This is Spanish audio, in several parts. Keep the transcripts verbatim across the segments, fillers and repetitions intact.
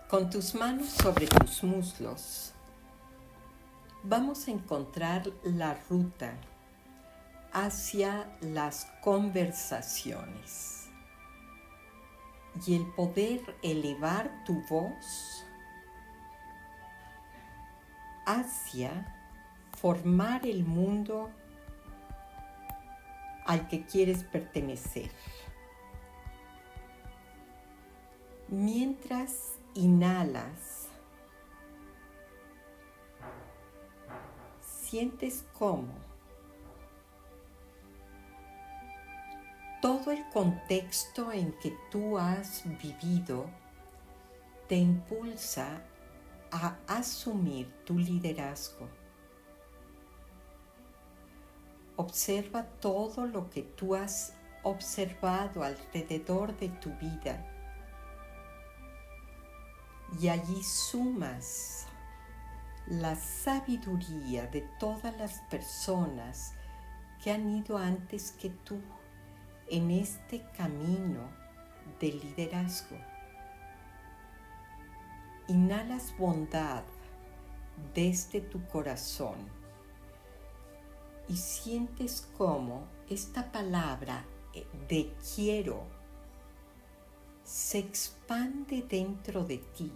Con tus manos sobre tus muslos, vamos a encontrar la ruta hacia las conversaciones y el poder elevar tu voz hacia formar el mundo al que quieres pertenecer. Mientras inhalas, sientes cómo todo el contexto en que tú has vivido te impulsa a asumir tu liderazgo. Observa todo lo que tú has observado alrededor de tu vida y allí sumas la sabiduría de todas las personas que han ido antes que tú en este camino de liderazgo. Inhalas bondad desde tu corazón y sientes cómo esta palabra de quiero se expande dentro de ti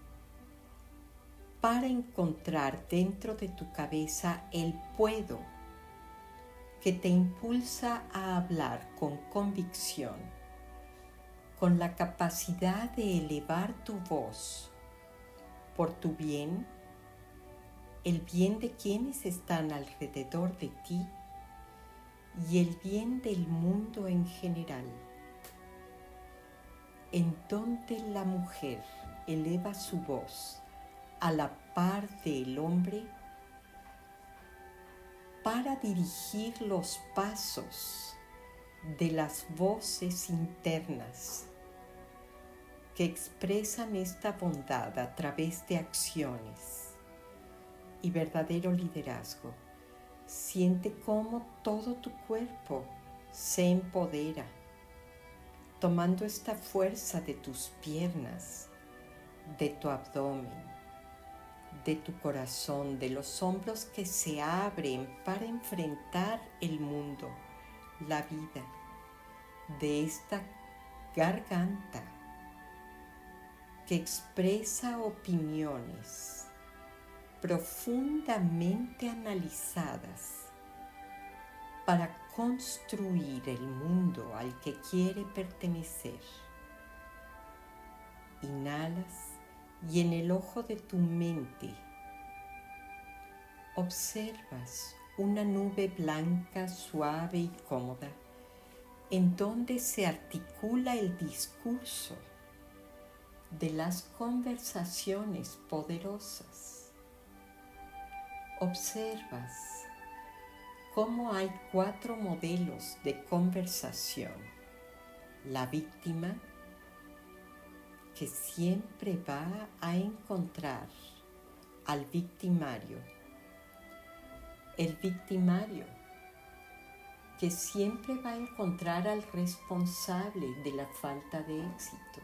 para encontrar dentro de tu cabeza el puedo que te impulsa a hablar con convicción, con la capacidad de elevar tu voz por tu bien, el bien de quienes están alrededor de ti y el bien del mundo en general, en donde la mujer eleva su voz a la par del hombre para dirigir los pasos de las voces internas que expresan esta bondad a través de acciones y verdadero liderazgo. Siente cómo todo tu cuerpo se empodera, tomando esta fuerza de tus piernas, de tu abdomen, de tu corazón, de los hombros que se abren para enfrentar el mundo, la vida, de esta garganta que expresa opiniones profundamente analizadas para construir el mundo al que quiere pertenecer. Inhalas y en el ojo de tu mente observas una nube blanca, suave y cómoda, en donde se articula el discurso de las conversaciones poderosas. Observas cómo hay cuatro modelos de conversación. La víctima, que siempre va a encontrar al victimario. El victimario, que siempre va a encontrar al responsable de la falta de éxito.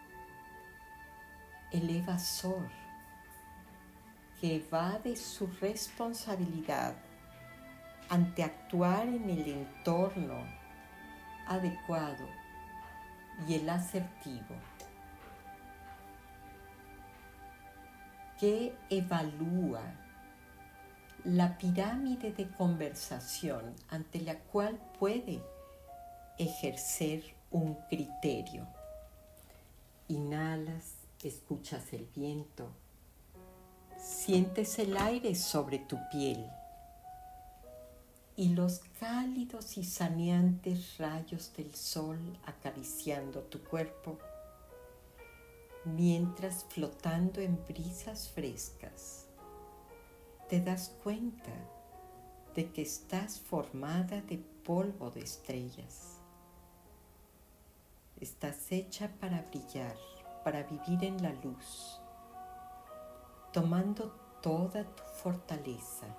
El evasor, que va de su responsabilidad ante actuar en el entorno adecuado, y el asertivo, que evalúa la pirámide de conversación ante la cual puede ejercer un criterio. Inhalas, escuchas el viento, sientes el aire sobre tu piel y los cálidos y saneantes rayos del sol acariciando tu cuerpo, mientras flotando en brisas frescas, te das cuenta de que estás formada de polvo de estrellas. Estás hecha para brillar, para vivir en la luz, tomando toda tu fortaleza.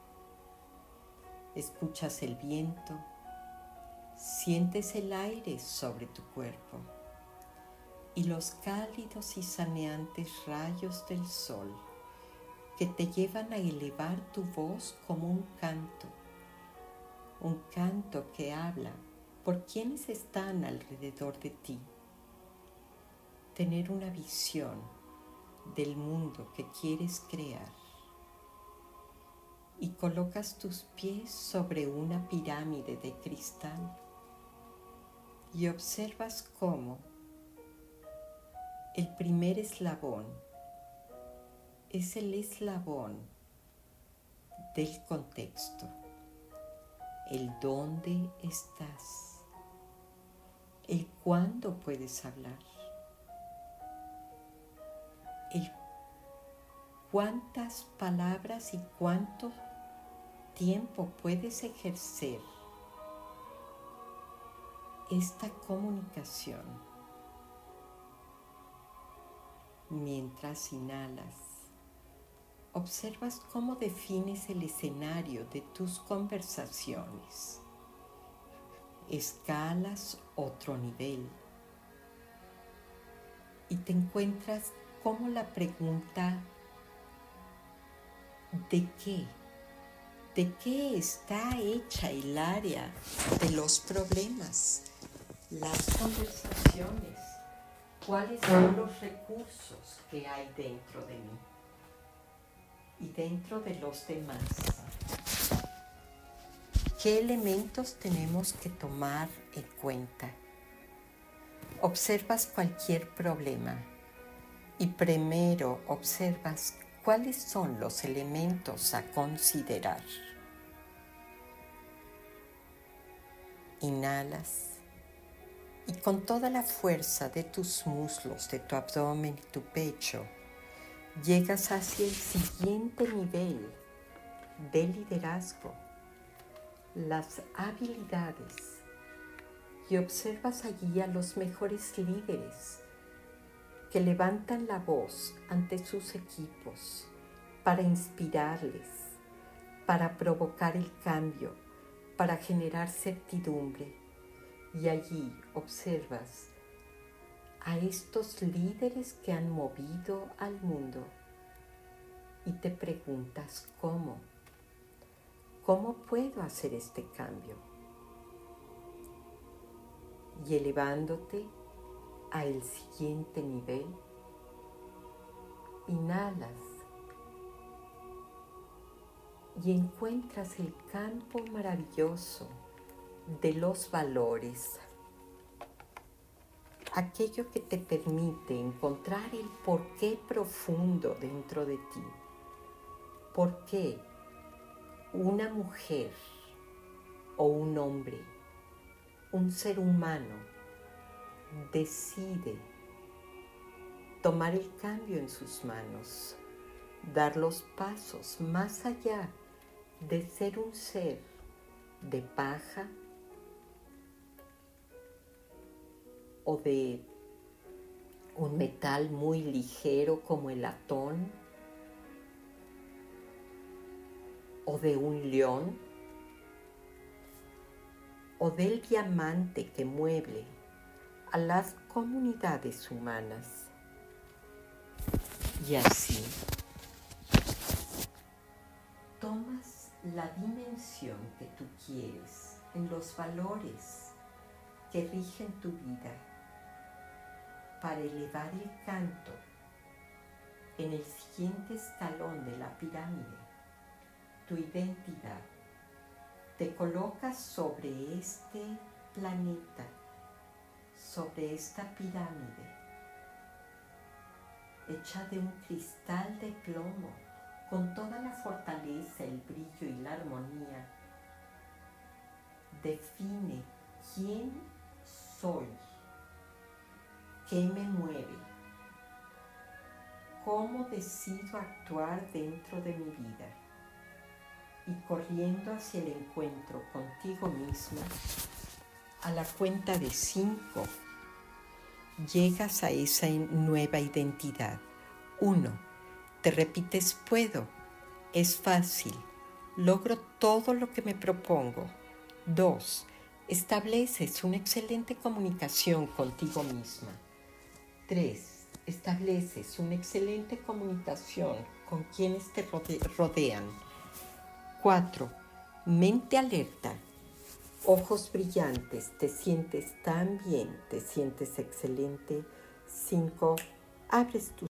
Escuchas el viento, sientes el aire sobre tu cuerpo y los cálidos y saneantes rayos del sol que te llevan a elevar tu voz como un canto, un canto que habla por quienes están alrededor de ti. Tener una visión del mundo que quieres crear. Y colocas tus pies sobre una pirámide de cristal y observas cómo el primer eslabón es el eslabón del contexto, el dónde estás, el cuándo puedes hablar, el cuántas palabras y cuánto tiempo puedes ejercer esta comunicación. Mientras inhalas, observas cómo defines el escenario de tus conversaciones. Escalas otro nivel y te encuentras como la pregunta ¿de qué? ¿De qué está hecha el área de los problemas? Las conversaciones. ¿Cuáles son los recursos que hay dentro de mí y dentro de los demás? ¿Qué elementos tenemos que tomar en cuenta? Observas cualquier problema y primero observas cuáles son los elementos a considerar. Inhalas y con toda la fuerza de tus muslos, de tu abdomen y tu pecho, llegas hacia el siguiente nivel de liderazgo, las habilidades, y observas allí a los mejores líderes que levantan la voz ante sus equipos para inspirarles, para provocar el cambio, para generar certidumbre. Y allí observas a estos líderes que han movido al mundo y te preguntas cómo, cómo puedo hacer este cambio. Y elevándote al siguiente nivel, inhalas y encuentras el campo maravilloso de los valores, aquello que te permite encontrar el porqué profundo dentro de ti. ¿Por qué una mujer o un hombre, un ser humano, decide tomar el cambio en sus manos, dar los pasos más allá de ser un ser de paja o de un metal muy ligero como el latón, o de un león, o del diamante que mueve a las comunidades humanas? Y así tomas la dimensión que tú quieres en los valores que rigen tu vida para elevar el canto en el siguiente escalón de la pirámide, tu identidad. Te colocas sobre este planeta, sobre esta pirámide, hecha de un cristal de plomo, con toda la fortaleza, el brillo y la armonía. Define quién soy, qué me mueve, cómo decido actuar dentro de mi vida. Y corriendo hacia el encuentro contigo misma, a la cuenta de cinco, llegas a esa nueva identidad. Uno, te repites: puedo, es fácil, logro todo lo que me propongo. Dos, estableces una excelente comunicación contigo misma. tres. Estableces una excelente comunicación con quienes te rode- rodean. cuatro. Mente alerta. Ojos brillantes. Te sientes tan bien, te sientes excelente. cinco. Abres tus